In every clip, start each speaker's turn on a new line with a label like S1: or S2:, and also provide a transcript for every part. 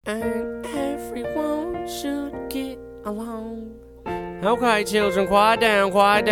S1: And everyone should get along. Okay, children, quiet down, quiet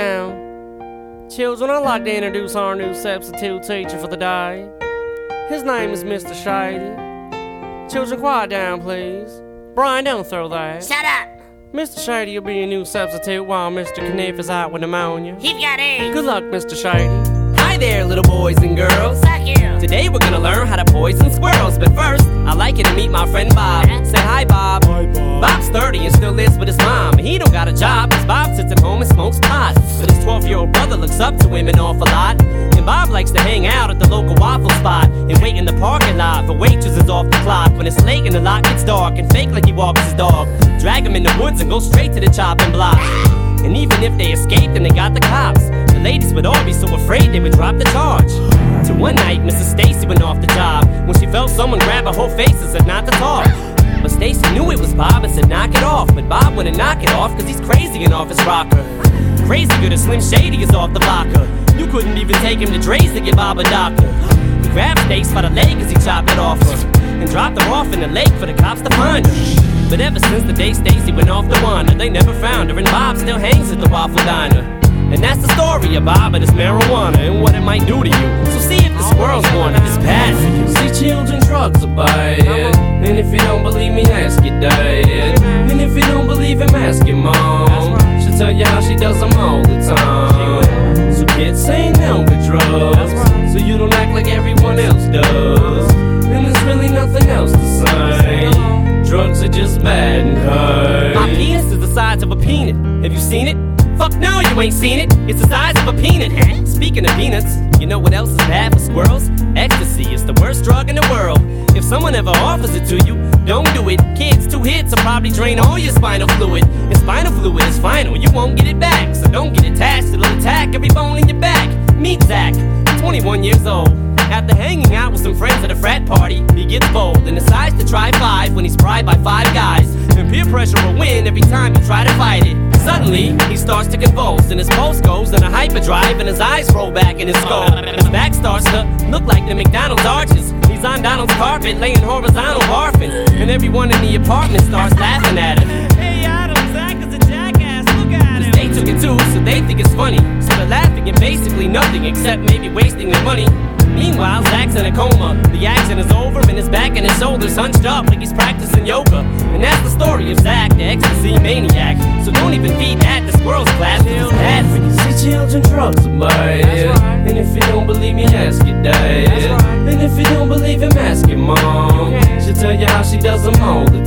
S1: down. Children, I'd like to introduce our new substitute teacher for the day. His name is Mr. Shady. Children, quiet down, please. Brian, don't throw that.
S2: Shut up!
S1: Mr. Shady will be your new substitute while Mr. Kniff is out with pneumonia.
S2: He's got AIDS.
S1: Good luck, Mr. Shady.
S3: Hi there, little boys and girls.
S2: Fuck you.
S3: Today we're gonna learn how to poison squirrels. But first, I'd like you to meet my friend Bob. Say hi, Bob.
S1: Hi, Bob.
S3: Bob's 30 and still lives with his mom. He don't got a job, cause Bob sits at home and smokes pot. But his 12-year-old brother looks up to him an awful lot. And Bob likes to hang out at the local waffle spot and wait in the parking lot for waitresses off the clock. When it's late and the lot gets dark and fake like he walks his dog. Drag him in the woods and go straight to the chopping block. And even if they escaped and they got the cops, the ladies would all be so afraid they would drop the charge. Till one night, Mrs. Stacy went off the job when she felt someone grab her whole face and said not to talk. But Stacy knew it was Bob and said knock it off. But Bob wouldn't knock it off cause he's crazy and off his rocker. Crazy good as Slim Shady is off the blocker. You couldn't even take him to Dre's to get Bob a doctor. He grabbed Stace by the leg as he chopped it off her and dropped her off in the lake for the cops to find her. But ever since the day Stacy went off to wander, they never found her, and Bob still hangs at the Waffle Diner. And that's the story of Bob and his marijuana and what it might do to you. So see if the squirrels want it, it's bad for you.
S1: See, children, drugs are bad. And if you don't believe me, ask your dad. And if you don't believe him, ask your mom. She'll tell you how she does them all the time. So kids, say no to drugs, so you don't act like everyone else does. And there's really nothing else to say. Drugs are just bad and good.
S3: My penis is the size of a peanut. Have you seen it? Fuck no, you ain't seen it. It's the size of a peanut. Speaking of peanuts, you know what else is bad for squirrels? Ecstasy is the worst drug in the world. If someone ever offers it to you, don't do it. Kids, 2 hits will probably drain all your spinal fluid. And spinal fluid is final, you won't get it back. So don't get attached, it'll attack every bone in your back. Meet Zach, 21 years old. After hanging out with some friends at a frat party, he gets bold and decides to try 5 when he's bribed by 5 guys. And peer pressure will win every time you try to fight it. Suddenly, he starts to convulse and his pulse goes in a hyperdrive and his eyes roll back in his skull. His back starts to look like the McDonald's arches. He's on Donald's carpet laying horizontal barfing. And everyone in the apartment starts laughing at him. Hey Adam, Zach is a jackass, look at him. They took it too, so they think it's funny. So they're laughing at basically nothing except maybe wasting their money. Meanwhile, Zach's in a coma. The action is over and his back and his shoulders hunched up like he's practicing yoga. And that's the story of Zach, the ecstasy maniac. So don't even feed that to squirrels class, it's bad for you.
S1: See, children, drugs are bad. And if you don't believe me, ask your dad. And if you don't believe him, ask your mom. She'll tell you how she does them all the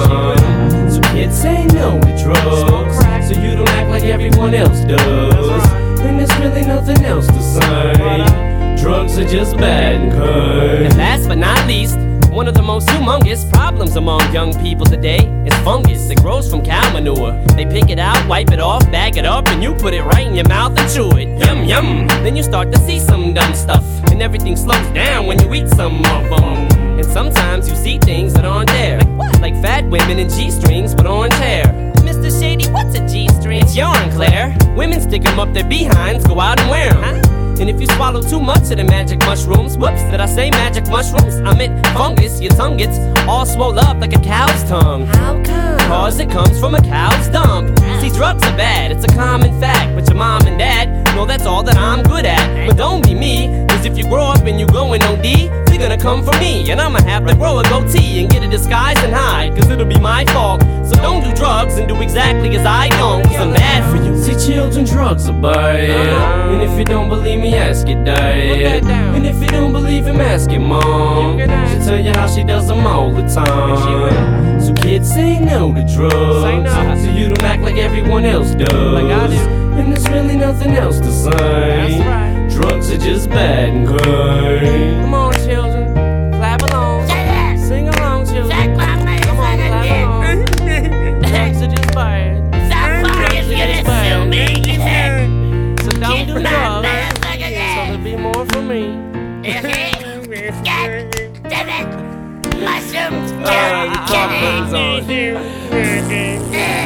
S1: time. So kids, say no to drugs, so you don't act like everyone else does. And there's really nothing else to say. Drugs are just bad and good.
S3: And last but not least, one of the most humongous problems among young people today is fungus. It grows from cow manure. They pick it out, wipe it off, bag it up, and you put it right in your mouth and chew it. Yum, yum. Then you start to see some dumb stuff, and everything slows down when you eat some of them. And sometimes you see things that aren't there. Like what? Like fat women in G-strings with orange hair. Mr. Shady, what's a G-string? It's yarn, Claire. Women stick them up their behinds, go out and wear them. Huh? And if you swallow too much of the magic mushrooms, whoops, did I say magic mushrooms? I meant fungus, your tongue gets all swole up like a cow's tongue.
S2: How come?
S3: Cause it comes from a cow's dump. See, drugs are bad, it's a common fact, but your mom and dad know that's all that I'm good at. But don't be me, cause if you grow up and you go in OD, they're gonna come for me, and I'ma have to grow a goatee and get a disguise and hide, cause it'll be my fault. So don't do drugs and do exactly as I don't, cause I'm bad for you.
S1: See, children, drugs are bad. And if you don't believe me, ask your dad. And if you don't believe him, ask your mom. She'll tell you how she does them all the time. So kids, say no to drugs, so you don't act like everyone else does. And there's really nothing else to say. Drugs are just bad and good.
S3: Come on, children, clap along. Sing along, children. Come on, clap along. Drugs are just bad. So don't do drugs, so there'll be more for me.
S2: Mushrooms,
S1: The clock goes on.